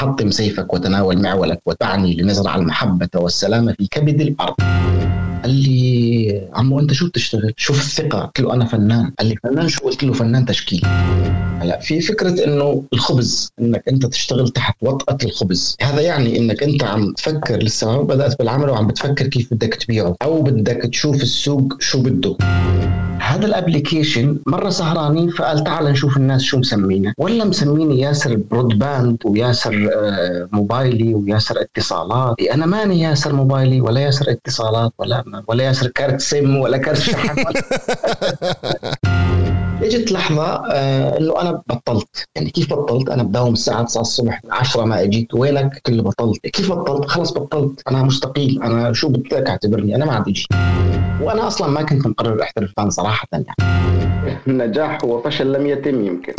حطم سيفك وتناول معولك وتعني لنزرع المحبة والسلام في كبد الأرض. قال لي عمو أنت شو بتشتغل؟ شوف الثقة. قلت له أنا فنان. قال لي فنان شو؟ قلت له فنان تشكيل. هلا في فكرة إنه الخبز، إنك أنت تشتغل تحت وطأة الخبز، هذا يعني إنك أنت عم تفكر، لسه ما بدأت بالعمل وعم بتفكر كيف بدك تبيعه، أو بدك تشوف السوق شو بده. هذا الابليكيشن مرة سهرانين فقال تعال نشوف الناس شو مسمينه، ولا مسميني ياسر برودباند وياسر موبايلي وياسر اتصالات. أنا ماني ياسر موبايلي ولا ياسر اتصالات ولا ياسر كارت سيم ولا كارت شحن. اجت لحظة انه انا بطلت. يعني كيف بطلت؟ انا بداوم الساعة 9 الصبح 10 ما اجيت. وينك؟ قلت له بطلت. كيف بطلت؟ خلص بطلت، انا مستقيل، انا شو بدك اعتبرني، انا ما عاد اجي. وانا اصلا ما كنت مقرر احترف فن صراحة يعني. النجاح هو فشل لم يتم يمكن.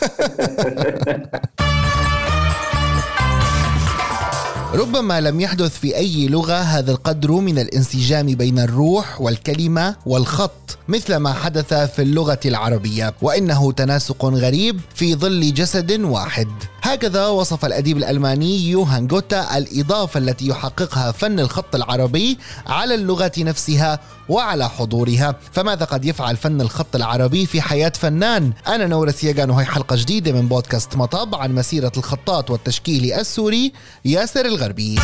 ربما لم يحدث في أي لغة هذا القدر من الانسجام بين الروح والكلمة والخط مثل ما حدث في اللغة العربية، وإنه تناسق غريب في ظل جسد واحد. هكذا وصف الأديب الألماني يوهان غوتا الإضافة التي يحققها فن الخط العربي على اللغة نفسها وعلى حضورها. فماذا قد يفعل فن الخط العربي في حياة فنان؟ أنا نورس ياغان، وهي حلقة جديدة من بودكاست مطب عن مسيرة الخطاط والتشكيلي السوري ياسر الغربي.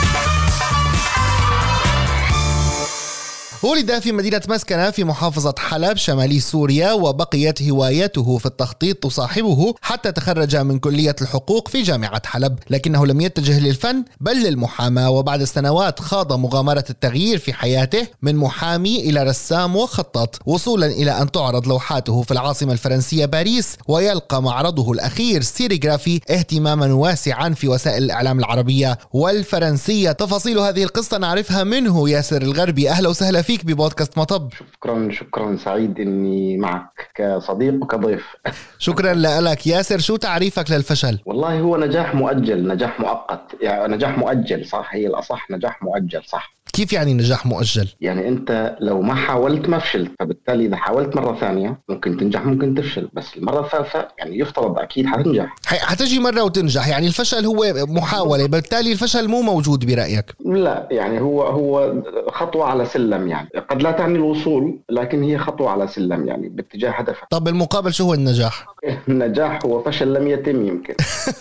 ولد في مدينة مسكنة في محافظة حلب شمالي سوريا، وبقيت هوايته في التخطيط تصاحبه حتى تخرج من كلية الحقوق في جامعة حلب، لكنه لم يتجه للفن بل للمحاماة. وبعد سنوات خاض مغامرة التغيير في حياته من محامي إلى رسام وخطاط، وصولا إلى أن تعرض لوحاته في العاصمة الفرنسية باريس، ويلقى معرضه الأخير سيريغرافي اهتماما واسعا في وسائل الإعلام العربية والفرنسية. تفاصيل هذه القصة نعرفها منه ياسر الغربي. أهلا وسهلا فيك ببودكاست مطب. شكرا، سعيد اني معك كصديق وكضيف. شكرا لك ياسر. شو تعريفك للفشل؟ والله هو نجاح مؤجل، نجاح مؤقت، يعني نجاح مؤجل صح، هي الأصح نجاح مؤجل صح. كيف يعني نجاح مؤجل؟ يعني انت لو ما حاولت ما فشلت، فبالتالي اذا حاولت مرة ثانية ممكن تنجح ممكن تفشل، بس المرة الثالثة يعني يفترض اكيد حتنجح. حتجي مرة وتنجح، يعني الفشل هو محاولة، بالتالي الفشل مو موجود برأيك؟ لا، يعني هو خطوة على سلم، يعني قد لا تعني الوصول لكن هي خطوة على سلم يعني باتجاه هدفك. طب بالمقابل شو هو النجاح؟ النجاح هو فشل لم يتم يمكن.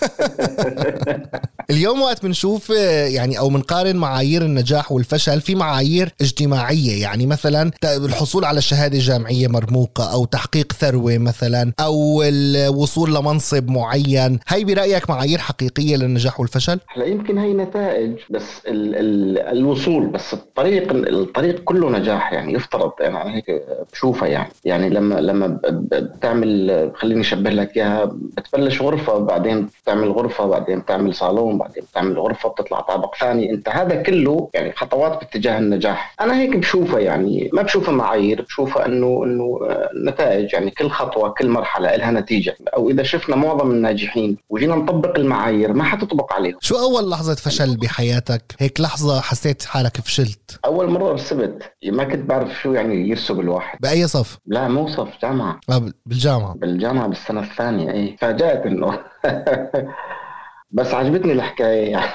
اليوم وقت بنشوف يعني أو منقارن معايير النجاح والفشل في معايير اجتماعية، يعني مثلا الحصول على شهادة جامعية مرموقة أو تحقيق ثروة مثلا أو الوصول لمنصب معين. هاي برأيك معايير حقيقية للنجاح والفشل؟ هلا يمكن هاي نتائج بس الوصول، بس الطريق كله نجاح يعني يفترض. أنا هيك بشوفها يعني لما بتعمل، خليني أشبه لك إياها، بتبلش غرفة بعدين بتعمل غرفة بعدين بتعمل صالون بعدين بتعمل غرفة بتطلع طابق ثاني. انت هذا كله يعني خطوات باتجاه النجاح. انا هيك بشوفها، يعني ما بشوفها معايير، بشوفها انه نتائج، يعني كل خطوة كل مرحلة لها نتيجة. او اذا شفنا معظم الناجحين وجينا نطبق المعايير ما حتطبق عليهم. شو اول لحظة فشل بحياتك؟ هيك لحظة حسيت حالك فشلت؟ اول مرة رسبت، ما كنت بعرف شو يعني يرسب الواحد. بأي صف؟ لا مو صف، جامعة. بالجامعة بالسنة الثانية. ايه فاجأت انه بس عجبتني الحكاية يعني.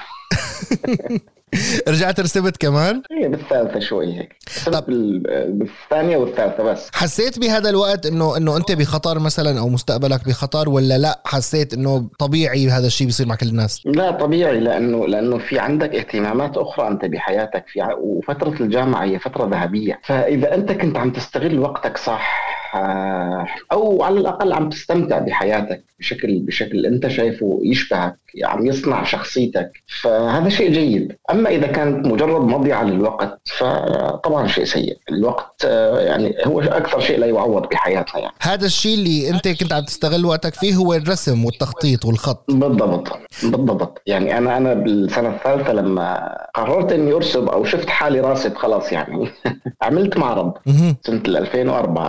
رجعت رسبت كمان؟ هي بالثالثة شوي هيك، بالثانية والثالثة بس. حسيت بهذا الوقت انه انت بخطر مثلا او مستقبلك بخطر، ولا لا حسيت انه طبيعي هذا الشيء بيصير مع كل الناس؟ لا طبيعي، لانه في عندك اهتمامات اخرى انت بحياتك، وفترة الجامعة هي فترة ذهبية. فاذا انت كنت عم تستغل وقتك صح، او على الاقل عم تستمتع بحياتك بشكل انت شايفه يشبهك، عم يصنع شخصيتك، فهذا شيء جيد. اما اذا كانت مجرد مضيعة للوقت فطبعا شيء سيء. الوقت يعني هو اكثر شيء لا يعوض بحياتنا. يعني هذا الشيء اللي انت كنت عم تستغل وقتك فيه هو الرسم والتخطيط والخط. بالضبط. يعني انا بالسنة الثالثة لما قررت اني ارسب او شفت حالي راسب خلاص يعني عملت معرض سنة 2004. كان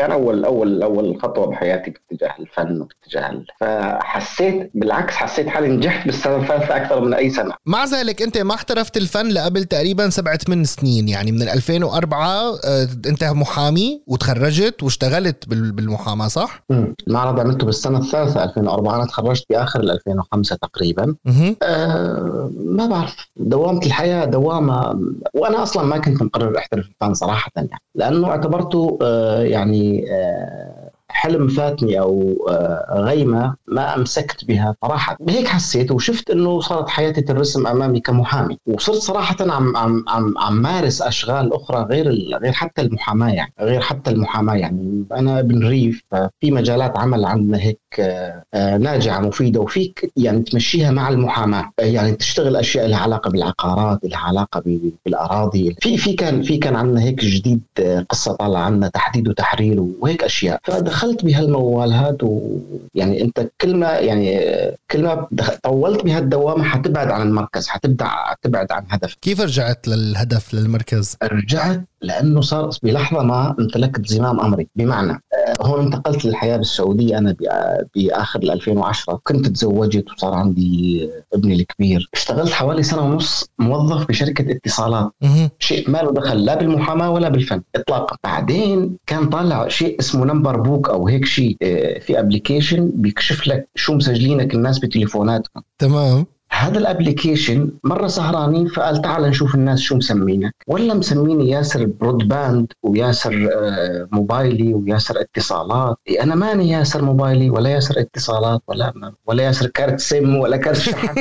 كان أول خطوة بحياتي باتجاه الفن وباتجاه فحسيت بالعكس، حسيت حالي نجحت بالسنة الثالثة أكثر من أي سنة. مع ذلك أنت ما احترفت الفن لقبل تقريبا 7-8 سنين، يعني من 2004 أنت محامي وتخرجت واشتغلت بالمحاماة صح؟ المعرض عملته بالسنة الثالثة 2004، أنا تخرجت بآخر 2005 تقريبا. ما بعرف، دوامة الحياة دوامة، وأنا أصلا ما كنت مقرر أحترف الفن صراحة يعني، لأنه اعتبرته يعني حلم فاتني أو غيمة ما أمسكت بها صراحة. هيك حسيت وشفت أنه صارت حياتي الرسم أمامي كمحامي، وصرت صراحة عم مارس أشغال أخرى غير حتى المحاماة يعني، يعني أنا ابن ريف، في مجالات عمل عندنا هيك ناجعة مفيدة، وفيك يعني تمشيها مع المحاماة، يعني تشتغل أشياء لها علاقة بالعقارات، لها علاقة بالأراضي، في كان عندنا هيك جديد قصة طالعة عنا تحديد وتحرير وهيك أشياء، فدخلت بهالموال هذا. يعني أنت كل ما طولت بهالدوامة حتبعد عن المركز، حتبعد عن هدف. كيف رجعت للهدف للمركز؟ رجعت لأنه صار بلحظة ما امتلكت زمام أمري، بمعنى هون انتقلت للحياة بالسعودية أنا بآخر 2010، كنت تزوجت وصار عندي ابني الكبير، اشتغلت حوالي 1.5 سنة موظف بشركة اتصالات، شيء ما له دخل لا بالمحاماة ولا بالفن إطلاقا. بعدين كان طالع شيء اسمه نمبر بوك أو هيك شيء، في أبليكيشن بيكشف لك شو مسجلينك الناس بتليفوناتهم. تمام. هذا الابليكيشن مرة سهرانين فقال تعال نشوف الناس شو مسمينك، ولا مسميني ياسر برودباند وياسر موبايلي وياسر اتصالات. أنا ماني ياسر موبايلي ولا ياسر اتصالات ولا ياسر كارت سيم ولا كارت شحن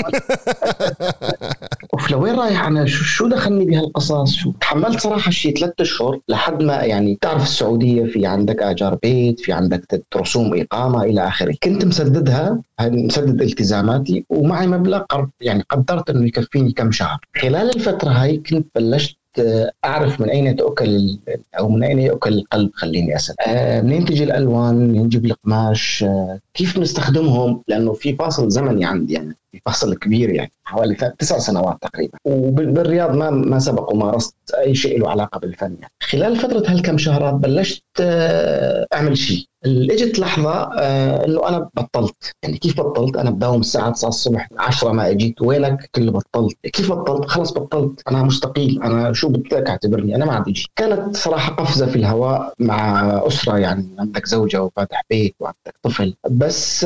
لوين رايح أنا؟ شو دخلني بهالقصص؟ شو تحملت صراحة شيء 3 أشهر لحد ما يعني تعرف السعودية في عندك آجار بيت، في عندك رسوم إقامة إلى آخره، كنت مسدد التزاماتي ومعي مبلغ يعني قدرت أنه يكفيني كم شهر. خلال الفترة هاي كنت بلشت أعرف من أين تأكل أو من أين يأكل القلب، خليني أسأل منين تجي الألوان، منين نجيب القماش، كيف نستخدمهم، لأنه في فاصل زمني عندي يعني، في فاصل كبير يعني حوالي 9 سنوات تقريبا، وبالرياض ما سبق ومارست أي شيء له علاقة بالفن يعني. خلال فترة هالكم شهرات بلشت أعمل شيء. اجت لحظة انه انا بطلت. يعني كيف بطلت؟ انا بداوم الساعة 9 الصبح 10 ما اجيت، وينك؟ كله بطلت. كيف بطلت؟ خلص بطلت، انا مستقيل، انا شو بدك اعتبرني، انا ما عاد اجي. كانت صراحة قفزة في الهواء مع أسرة، يعني عندك زوجة وفاتح بيت وعندك طفل، بس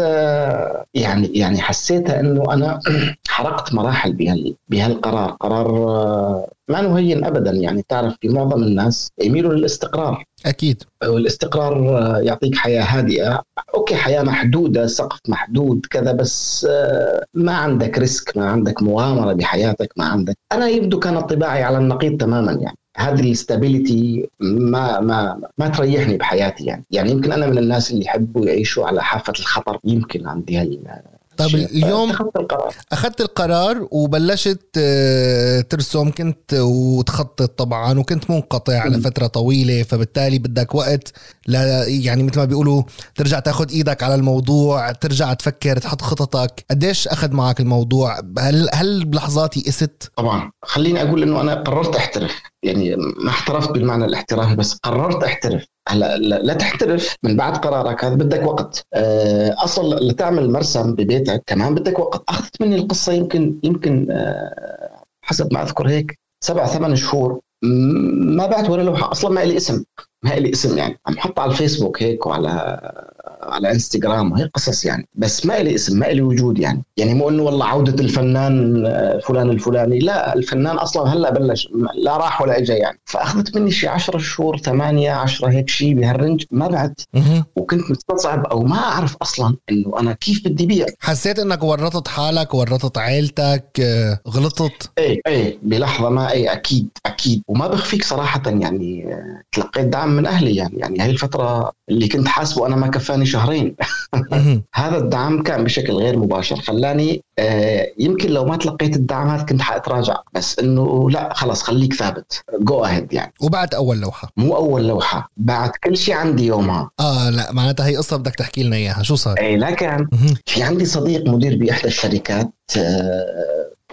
يعني حسيتها انه انا حرقت مراحل بهالقرار. قرار ما نهين ابدا، يعني تعرف في معظم الناس يميلوا للاستقرار. أكيد. والاستقرار يعطيك حياة هادئة، أوكي حياة محدودة، سقف محدود كذا، بس ما عندك ريسك، ما عندك مغامرة بحياتك، ما عندك. أنا يبدو كان طباعي على النقيض تماما، يعني هذه الاستابيليتي ما تريحني بحياتي يعني يمكن أنا من الناس اللي يحبوا يعيشوا على حافة الخطر، يمكن عندي طب اليوم أخذت القرار وبلشت ترسم، كنت وتخطط طبعا، وكنت منقطع على فترة طويلة، فبالتالي بدك وقت يعني مثل ما بيقولوا ترجع تاخد إيدك على الموضوع، ترجع تفكر، تحط خططك. قديش أخذ معك الموضوع؟ هل بلحظات يئست؟ طبعا خليني أقول إنه أنا قررت أحترف، يعني ما احترفت بالمعنى الاحترافي، بس قررت أحترف. هلا لا تحترف من بعد قرارك هذا بدك وقت. اصلا لتعمل مرسم ببيتك كمان بدك وقت. اخذت مني القصه يمكن حسب ما اذكر هيك 7-8 شهور. ما بعت ولا لوحه اصلا، ما لي اسم يعني عم حط على الفيسبوك هيك وعلى انستغرام وهي قصص يعني، بس ما لي اسم، ما لي وجود يعني مو انه والله عودة الفنان فلان الفلاني، لا، الفنان اصلا هلا بلش، لا راح ولا اجى يعني. فاخذت مني شيء 10 شهور 8-10 هيك شيء بهالرنج، ما بعت. وكنت مستصعب او ما اعرف اصلا انه انا كيف بدي بيع. حسيت انك ورطت حالك، ورطت عائلتك، غلطت؟ ايه بلحظة ما، اكيد وما بخفيك صراحة يعني تلقيت دعم من اهلي يعني هاي الفترة اللي كنت حاسبه انا ما كفاني شهرين. هذا الدعم كان بشكل غير مباشر خلاني يمكن لو ما تلقيت الدعم هذا كنت حاتراجع، بس انه لا خلاص خليك ثابت، جو اهيد يعني. وبعد اول لوحة؟ مو اول لوحة، بعد كل شيء عندي يومها. لا معناتها هي قصة بدك تحكي لنا اياها، شو صار؟ لكن في عندي صديق مدير باحدى الشركات،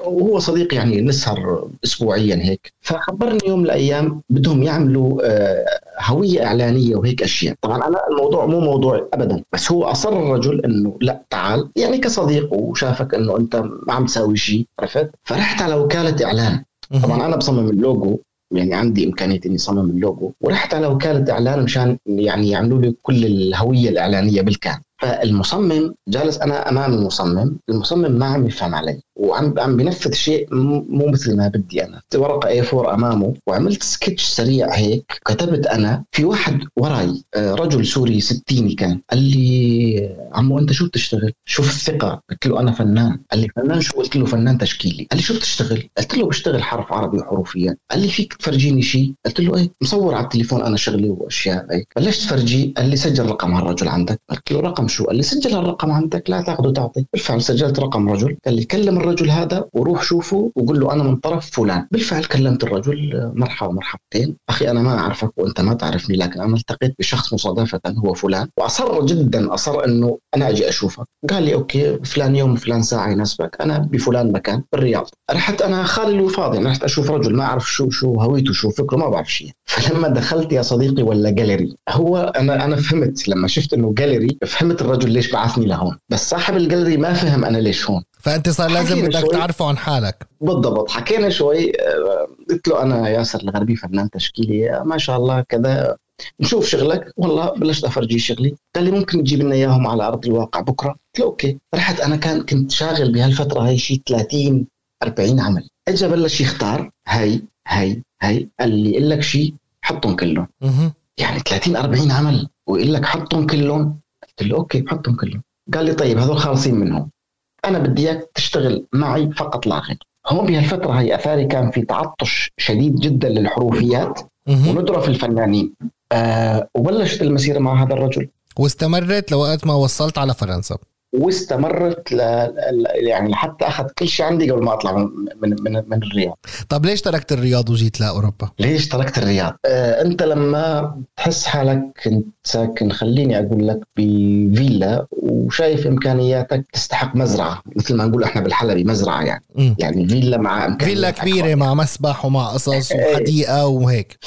وهو صديق يعني نسهر اسبوعيا هيك. فخبرني يوم من الايام بدهم يعملوا هويه اعلانيه وهيك اشياء. طبعا انا الموضوع مو موضوعي ابدا، بس هو اصر الرجل انه لا تعال يعني كصديق، وشافك انه انت ما عم تساوي شيء، عرفت؟ فرحت على وكاله اعلان. طبعا انا بصمم اللوجو، يعني عندي إمكانية إني صمم اللوجو، ورحت على وكالة إعلان مشان يعني يعملوا لي كل الهوية الإعلانية بالكامل. فالمصمم جالس أنا أمام المصمم ما عم يفهم علي، وعم بنفذ شيء مو مثل ما بدي. أنا ورقة A4 أمامه، وعملت سكتش سريع هيك، كتبت أنا في واحد وراي رجل سوري ستيني كان، قال لي عمو أنت شو بتشتغل؟ شوف الثقة. قلت له أنا فنان. قال لي فنان شو؟ قلت له فنان تشكيلي. قال لي شو بتشتغل؟ قلت له بشتغل حرف عربي وحروفيات. قال لي فيك تفرجيني شيء؟ قلت له ايه، مصور على التليفون انا شغلي واشياء هيك. بلشت فرجي. قال لي سجل رقم هالرجل عندك. قلت له رقم شو؟ قال لي سجل هالرقم عندك لا تاخذ وتعطي. بالفعل سجلت رقم رجل. قال لي كلم الرجل هذا وروح شوفه وقول له انا من طرف فلان. بالفعل كلمت الرجل، مرحبا مرحبتين اخي، انا ما اعرفك وانت ما تعرفني، لكن انا التقيت بشخص مصادفه هو فلان، واصر جدا، اصر انه انا اجي اشوفك. قال لي اوكي فلان يوم فلان ساعه يناسبك، انا بفلان مكان بالرياض. رحت انا خالي وفاضي، رحت اشوف رجل ما اعرف شو هويته شو فكره، ما بعرف شيء. فلما دخلت يا صديقي ولا جاليري، هو انا فهمت لما شفت انه جاليري، فهمت الرجل ليش بعثني لهون، بس صاحب الجاليري ما فهم انا ليش هون. فانت صار لازم بدك تعرفه عن حالك. بالضبط. حكينا شوي، قلت له انا ياسر الغربي فنان تشكيلي ما شاء الله كذا، نشوف شغلك. والله بلشت افرجي شغلي. قال لي ممكن تجيب لنا اياهم على ارض الواقع بكره؟ قلت له اوكي. رحت انا كنت شاغل بهالفتره هاي شيء 30-40 عمل. اجى بلش يختار هاي. قال لي يقول لك شيء حطهم كلهم. يعني 30-40 عمل ويقول لك حطهم كلهم. قلت له اوكي حطهم كلهم. قال لي طيب هذول خالصين منهم، انا بدي اياك تشتغل معي فقط لا غير. هون بهالفتره هاي اثاري كان في تعطش شديد جدا للحروفيات وندرة في الفنانين. وبلشت المسيره مع هذا الرجل، واستمرت لوقت ما وصلت على فرنسا. واستمرت يعني لحتى اخذ كل شيء عندي قبل ما اطلع من الرياض. طب ليش تركت الرياض وجيت لاوروبا؟ ليش تركت الرياض؟ انت لما تحس حالك كنت ساكن، خليني اقول لك، بفيلا وشايف امكانياتك تستحق مزرعه، مثل ما نقول احنا بالحلبي مزرعه يعني. يعني فيلا مع امكانيات، فيلا كبيره مع مسبح ومع قصص وحديقه وهيك.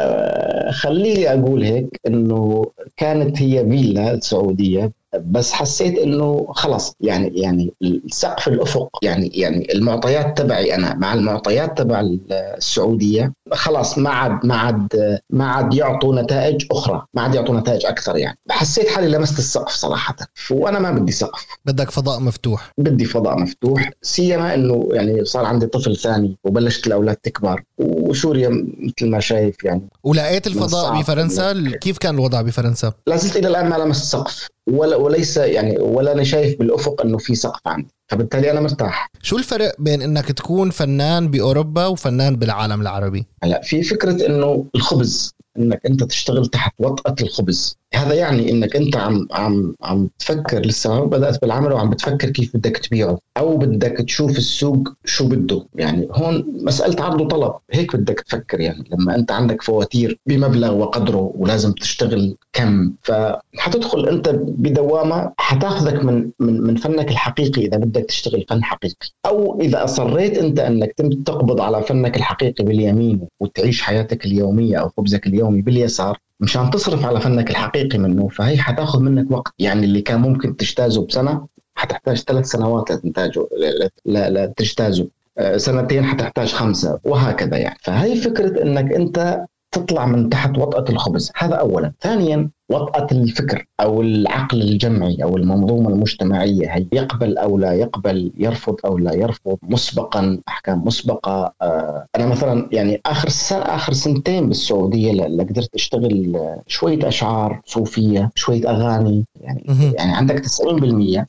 فخليني اقول هيك انه كانت هي فيلا سعوديه، بس حسيت انه خلص يعني السقف الافق، يعني المعطيات تبعي انا مع المعطيات تبع السعوديه خلاص ما عاد يعطوا نتائج اخرى، ما عاد يعطوا نتائج اكثر. يعني حسيت حالي لمست السقف صراحه، وانا ما بدي سقف، بدك فضاء مفتوح. بدي فضاء مفتوح، سيما انه يعني صار عندي طفل ثاني وبلشت الاولاد تكبر، وسوريا مثل ما شايف يعني. ولقيت الفضاء بفرنسا، كيف كان الوضع بفرنسا؟ لازلت الى الان ما لمست سقف، وليس يعني ولا أنا شايف بالأفق أنه في سقف عندي، فبالتالي أنا مرتاح. شو الفرق بين أنك تكون فنان بأوروبا وفنان بالعالم العربي؟ هلا في فكرة أنه الخبز، أنك أنت تشتغل تحت وطأة الخبز، هذا يعني أنك أنت عم تفكر، لسه ما بدأت بالعمل وعم بتفكر كيف بدك تبيعه، أو بدك تشوف السوق شو بده. يعني هون مسألة عرض وطلب، هيك بدك تفكر. يعني لما أنت عندك فواتير بمبلغ وقدره ولازم تشتغل كم، فحتدخل أنت بدوامة حتاخذك من فنك الحقيقي إذا بدك تشتغل فن حقيقي، أو إذا أصريت أنت أنك تقبض على فنك الحقيقي باليمين وتعيش حياتك اليومية أو خبزك اليومي باليسار مشان تصرف على فنك الحقيقي منه، فهي حتاخذ منك وقت. يعني اللي كان ممكن تجتازه بسنة حتحتاج 3 سنوات لتنتاجه، لا تجتازه 2 حتحتاج 5 وهكذا. يعني فهي فكرة أنك أنت تطلع من تحت وطأة الخبز، هذا أولا. ثانيا وطأة الفكر أو العقل الجمعي أو المنظومة المجتمعية، هي يقبل أو لا يقبل، يرفض أو لا يرفض، مسبقا أحكام مسبقة. أنا مثلا يعني آخر سنتين بالسعودية اللي قدرت أشتغل شوية أشعار صوفية، شوية أغاني، يعني عندك 90%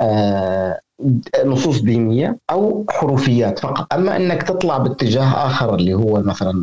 إما نصوص دينية أو حروفيات فقط. أما أنك تطلع باتجاه آخر اللي هو مثلا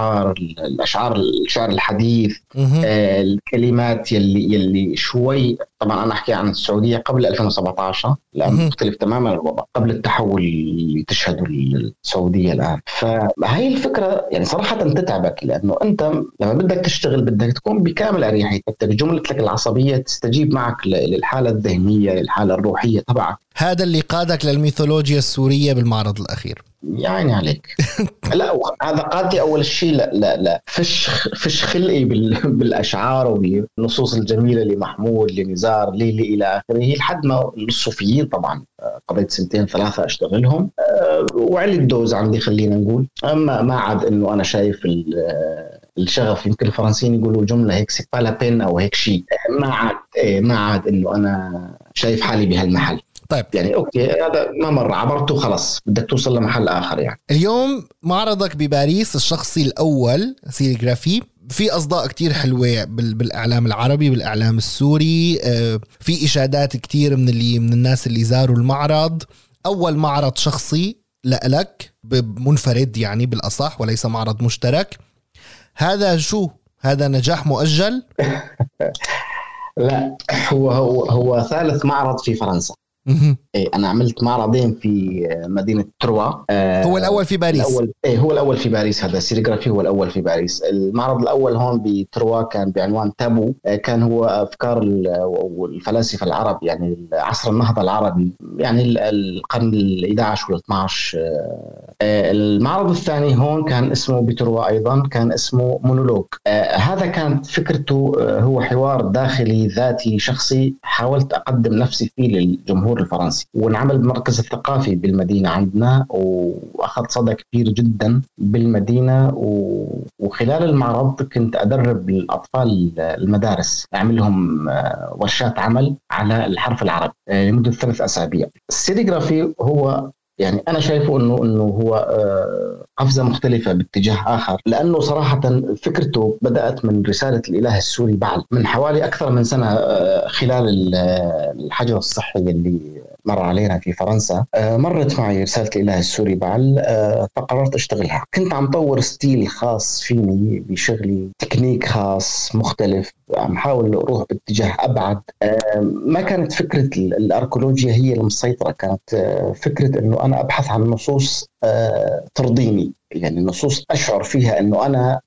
الشعر الحديث، الكلمات يلي شوي طبعا أنا أحكي عن السعودية قبل 2017 لأن مختلف تماما الوضع قبل التحول اللي تشهده السعودية الآن. فهي الفكرة يعني صراحة تتعبك، لأنه أنت لما بدك تشتغل بدك تكون بكامل أريحيتك، جملتك العصبية تستجيب معك للحالة الذهنية للحالة الروحية تبعك. هذا اللي قادك للميثولوجيا السورية بالمعرض الأخير. يعني عليك. لا هذا قادي أول شيء لا فش خلقي بالأشعار وبالنصوص الجميلة لمحمود لنزار لي إلى آخره، لحد ما الصوفيين طبعا قضيت 2-3 أشتغلهم وعلي الدوز عندي خلينا نقول. أما ما عاد إنه أنا شايف الشغف، يمكن الفرنسيين يقولوا جملة هيك سيبالا بين أو هيك شيء، ما عاد إنه أنا شايف حالي بهالمحل. طيب يعني أوكي هذا ما مرة عبرته خلاص بدك توصل لمحل آخر. يعني اليوم معرضك بباريس الشخصي الأول سيريغرافي، في أصداء كتير حلوة بالإعلام العربي بالإعلام السوري، في إشادات كتير من الناس اللي زاروا المعرض. أول معرض شخصي لك منفرد يعني بالأصح وليس معرض مشترك، هذا شو؟ هذا نجاح مؤجل؟ لا هو ثالث معرض في فرنسا. أنا عملت معرضين في مدينة تروا. هو الأول في باريس. هو الأول في باريس، هذا سيريغرافي هو الأول في باريس. المعرض الأول هون بتروا كان بعنوان تابو، كان هو أفكار والفلاسفة العرب، يعني عصر النهضة العربي، يعني القرن ال11 وال12. المعرض الثاني هون كان اسمه بتروا أيضا، كان اسمه مونولوج. هذا كانت فكرته هو حوار داخلي ذاتي شخصي حاولت أقدم نفسي فيه للجمهور الفرنسي، ونعمل بالمركز الثقافي بالمدينة عندنا، وأخذ صدى كبير جدا بالمدينة. وخلال المعرض كنت أدرب الأطفال المدارس، أعملهم ورشات عمل على الحرف العربي لمدة 3 أسابيع. السيريغرافي هو يعني أنا شايفه إنه هو قفزة مختلفة باتجاه آخر، لأنه صراحة فكرته بدأت من رسالة الإله السوري بعل من حوالي أكثر من سنة خلال الحجر الصحي اللي مر علينا في فرنسا. مرت معي رسالة الإله السوري بعل، فقررت أشتغلها. كنت عم طور ستيل خاص فيني بشغلي، تكنيك خاص مختلف، عم حاول أروح باتجاه أبعد. ما كانت فكرة الأركولوجيا هي المسيطرة، كانت فكرة أنه أنا أبحث عن نصوص ترضيني، يعني نصوص أشعر فيها أنه أنا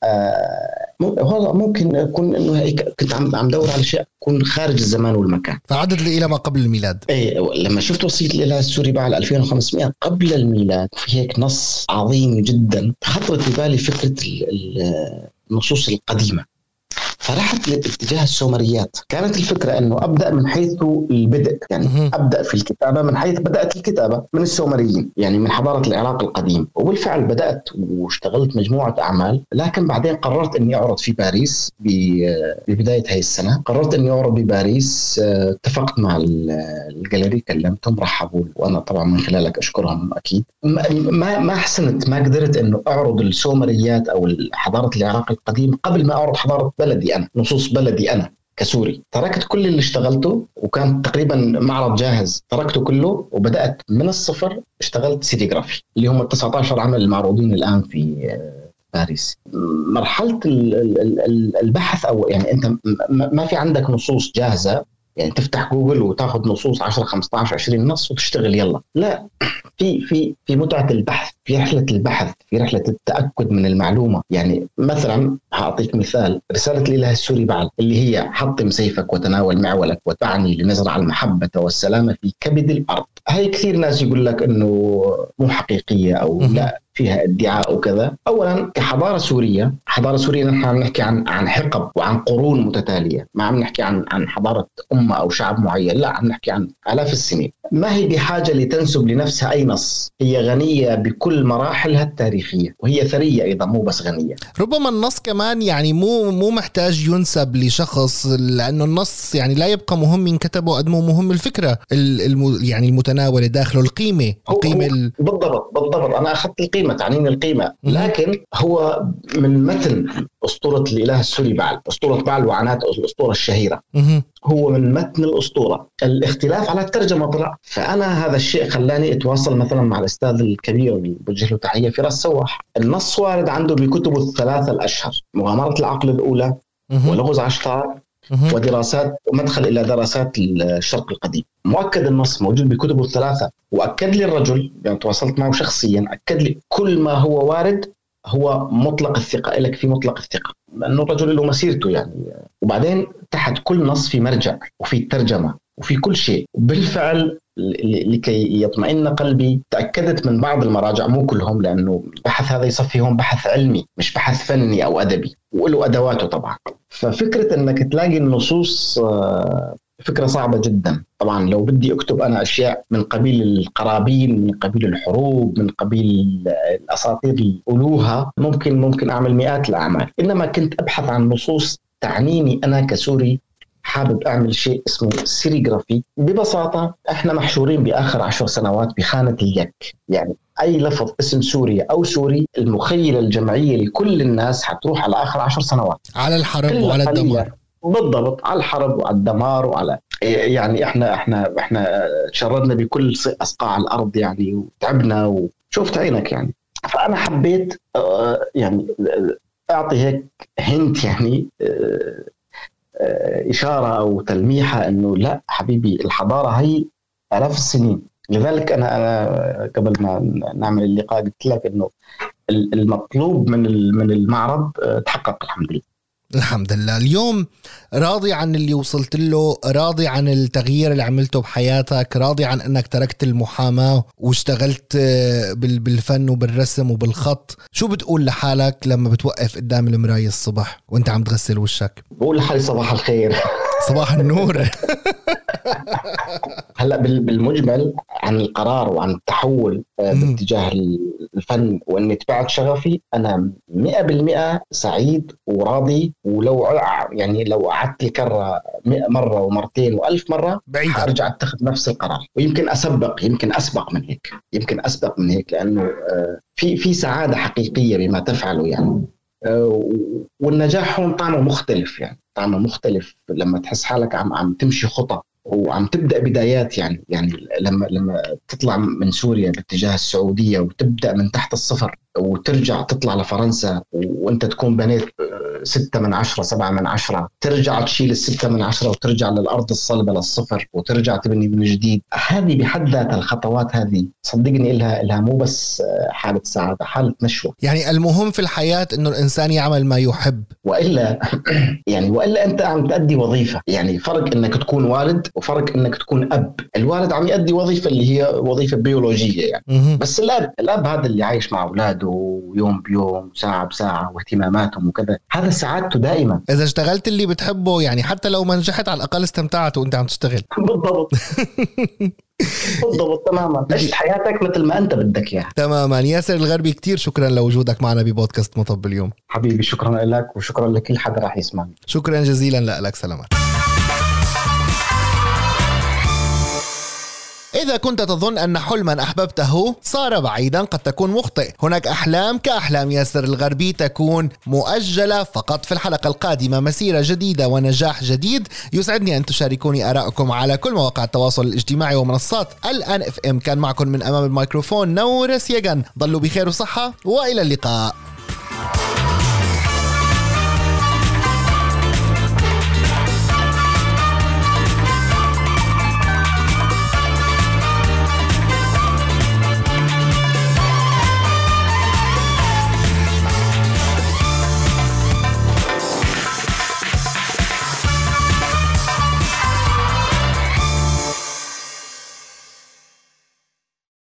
ممكن أكون أنه هيك. كنت عم دور على شيء يكون خارج الزمان والمكان. فعدت لي إلى ما قبل الميلاد. لما شفت وصية الإله السوري بعد 2500 قبل الميلاد في هيك نص عظيم جدا، خطرت في بالي فكرة النصوص القديمة، فرحت لاتجاه السومريات. كانت الفكرة أنه أبدأ من حيث البدء، يعني أبدأ في الكتابة من حيث بدأت الكتابة من السومريين، يعني من حضارة العراق القديم. وبالفعل بدأت واشتغلت مجموعة أعمال، لكن بعدين قررت أني أعرض في باريس ببداية هاي السنة. قررت أني أعرض بباريس، اتفقت مع الجاليري، كلمتهم رحبوا، وأنا طبعا من خلالك أشكرهم أكيد. ما حسنت، ما قدرت أنه أعرض السومريات أو حضارة العراق القديم قبل ما أعرض حضارة بلدي أنا، نصوص بلدي أنا كسوري. تركت كل اللي اشتغلته وكان تقريبا معرض جاهز، تركته كله وبدأت من الصفر. اشتغلت سيريغرافي اللي هم 19 عمل المعروضين الآن في باريس. مرحلة البحث، أو يعني أنت ما في عندك نصوص جاهزة، يعني تفتح جوجل وتاخذ نصوص 10 15 20 نص وتشتغل يلا. لا، في متعة البحث، في رحلة البحث، في رحلة التأكد من المعلومة. يعني مثلا هعطيك مثال، رسالة الإله السوري بعل اللي هي حطم سيفك وتناول معولك وتعني لنزرع المحبة والسلامة في كبد الأرض. هاي كثير ناس يقول لك إنه مو حقيقية أو لا فيها ادعاء وكذا. أولا كحضارة سورية، حضارة سورية نحن عم نحكي عن حقب وعن قرون متتالية، ما عم نحكي عن حضارة أمة أو شعب معين، لا عم نحكي عن آلاف السنين. ما هي بحاجة لتنسب لنفسها أي نص، هي غنية بكل مراحلها التاريخية، وهي ثرية أيضا مو بس غنية. ربما النص كمان يعني مو محتاج ينسب لشخص، لأنه النص يعني لا يبقى مهم من كتبه قد ما مهم الفكرة يعني المتناولة داخله، القيمة. بالضبط أنا أخذت القيمة، تعنين القيمة. لكن هو من متن أسطورة الإله السوري بعل، أسطورة بعل وعنات الأسطورة الشهيرة، هو من متن الأسطورة. الاختلاف على الترجمة طلع. فأنا هذا الشيء خلاني أتواصل مثلا مع الأستاذ الكبير اللي بوجه له تحية، فراس سواح. النص وارد عنده بكتبه 3 الأشهر: مغامرة العقل الأولى، ولغز عشتار، ودراسات ومدخل إلى دراسات الشرق القديم. مؤكد النص موجود بكتبه الثلاثة، وأكد لي الرجل يعني تواصلت معه شخصيا، أكد لي كل ما هو وارد هو مطلق الثقة، لك في مطلق الثقة، لأنه الرجل له مسيرته يعني. وبعدين تحت كل نص في مرجع وفي ترجمة وفي كل شيء. بالفعل لكي يطمئن قلبي تأكدت من بعض المراجع، مو كلهم، لأنه البحث هذا يصفيهم بحث علمي مش بحث فني أو أدبي، وله أدواته طبعا. ففكرة أنك تلاقي النصوص فكرة صعبة جدا. طبعا لو بدي أكتب أنا أشياء من قبيل القرابين، من قبيل الحروب، من قبيل الأساطير اللي قولوها، ممكن أعمل مئات الأعمال. إنما كنت أبحث عن نصوص تعنيني أنا كسوري، حابب أعمل شيء اسمه سيريغرافي. ببساطة إحنا محشورين بآخر 10 سنوات بخانة اليك، يعني أي لفظ اسم سوريا أو سوري المخيلة الجمعية لكل الناس حتروح على آخر 10 سنوات، على الحرب وعلى الدمار. بالضبط، على الحرب وعلى الدمار وعلى يعني احنا تشردنا بكل أصقاع الأرض يعني، وتعبنا وشوفت عينك يعني. فأنا حبيت يعني أعطي هيك هنت يعني إشارة أو تلميحة إنه لا حبيبي، الحضارة هي آلاف السنين. لذلك أنا قبل ما نعمل اللقاء قلت لك إنه المطلوب من المعرض تحقق الحمد لله. الحمد لله. اليوم راضي عن اللي وصلت له، راضي عن التغيير اللي عملته بحياتك، راضي عن انك تركت المحاماة واشتغلت بالفن وبالرسم وبالخط. شو بتقول لحالك لما بتوقف قدام المراية الصبح وانت عم تغسل وشك؟ بقول لحالي صباح الخير. صباح النور. هلأ بالمجمل عن القرار وعن التحول باتجاه الفن وأني تبعت شغفي، أنا 100% سعيد وراضي. ولو يعني لو قعدت الكرة 100 مرة ومرتين و1000 مرة أرجع أتخذ نفس القرار، ويمكن أسبق من هيك لأنه في سعادة حقيقية بما تفعله يعني. والنجاح هون طعمه مختلف لما تحس حالك عم تمشي خطى وعم تبدأ بدايات يعني لما تطلع من سوريا باتجاه السعودية وتبدأ من تحت الصفر وترجع تطلع لفرنسا وانت تكون بنيت 6 من 10 7 من 10، ترجع تشيل 6 من 10 وترجع للأرض الصلبة للصفر وترجع تبني من جديد. هذه بحد ذاتها الخطوات هذه صدقني إلها مو بس حالة سعادة، حالة نشوة. يعني المهم في الحياة إنه الإنسان يعمل ما يحب، وإلا أنت عم تأدي وظيفة. يعني فرق إنك تكون والد وفرق إنك تكون أب. الوالد عم يأدي وظيفة اللي هي وظيفة بيولوجية يعني. بس الأب هذا اللي عايش مع أولاده يوم بيوم ساعة بساعة واهتماماتهم وكذا، هذا سعادته دائما. إذا اشتغلت اللي بتحبه يعني حتى لو ما نجحت على الأقل استمتعت وانت عم تشتغل. بالضبط. تماما. عيش حياتك مثل ما أنت بدك إياها. تماما. ياسر الغربي، كتير شكرا لوجودك معنا ببودكاست مطب اليوم. حبيبي شكرا لك وشكرا لكل حدا راح يسمعني. شكرا جزيلا لك. سلامات. إذا كنت تظن أن حلما أحببته صار بعيدا قد تكون مخطئ. هناك أحلام كأحلام ياسر الغربي تكون مؤجلة فقط. في الحلقة القادمة مسيرة جديدة ونجاح جديد. يسعدني أن تشاركوني آراءكم على كل مواقع التواصل الاجتماعي ومنصات الآن FM. كان معكم من أمام الميكروفون نور سيغان. ضلوا بخير وصحة وإلى اللقاء.